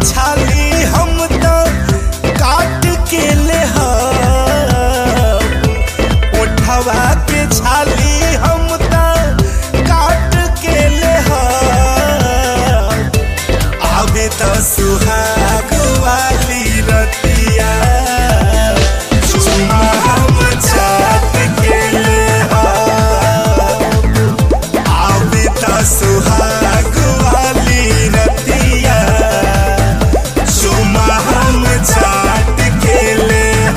छाली हम तो काट के ले ओठवा के छाली हम तो काट के ले आवे तो सुहाग वाली रतिया चुमा हम चाट के ले आवे तो सुहाग वाली रतिया चुमा हम चाट के ले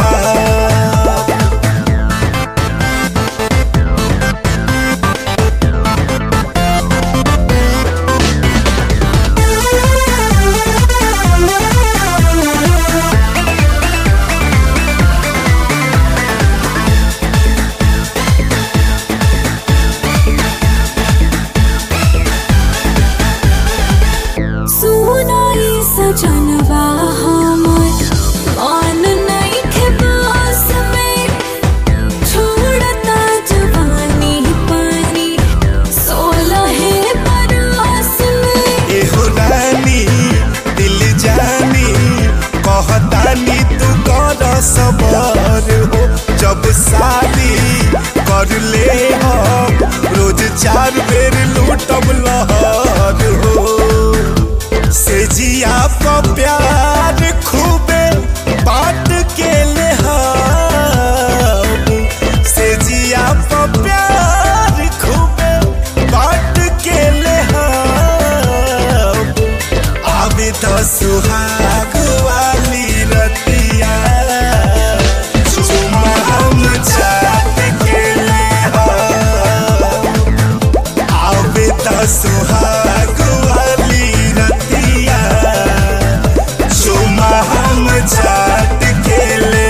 सजनवा हमर मान नहीं थे पास में छोड़ता जवानी पानी 16 बरस में एहो रानी दिल जानी कहतानी तू कर सबर हो जब शादी कर ले हो रोज 4 बेर लूटब लहर हो से जिया पर प्यार खूबे बात के ले से जिया पर प्यार खूबे बात के ले आवे तो सुहाग वाली रतिया चुमा हम चाट के ले आवे तो सुहाग वाली रतिया चुमा हम चाट के ले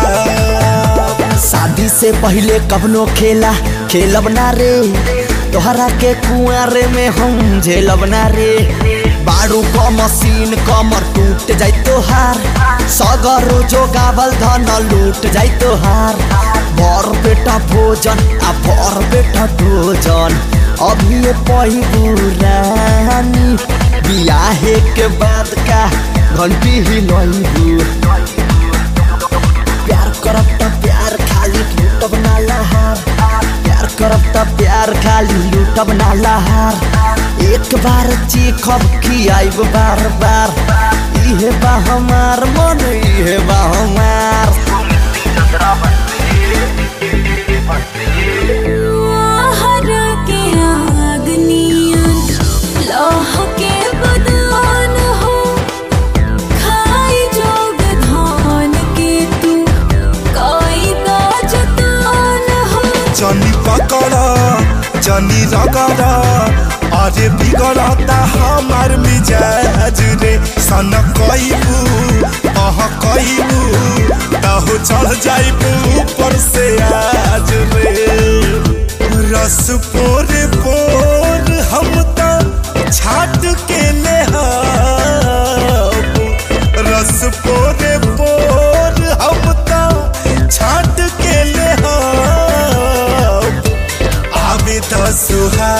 शादी से पहले कबनो खेला खेलब ना रे तोहरा के कुआरे में हम झेलब ना रे बारू का मशीन कमर टूट जाई तोहार सगरो जो गावल धन लूट जाई तोहार भर बेटा भोजन आ भर बेटा भोजन अभी पहिबू रानी बियाहे के बाद का घंटी हिलैबू प्यार करब त प्यार खाली लूटब ना लहार प्यार करब त प्यार खाली लूटब ना लहार एक बार चीखब खियाइब बार बार इहे बा हमार मन इहे बा हमार हरा के आगनियन लह के बदन हो खाई जोग धान के तू कोई जतन हो जनी पकड़ जनी रगड़ अरे बिगड़ता हमार मिजाज रे सन कईबू कईबू तहु चढ़ जाइबू ऊपर से आज रे रस पोर पोर हम तो छाट के ले रस पोर पोर हम तो छाट के ले आवे तो सुहा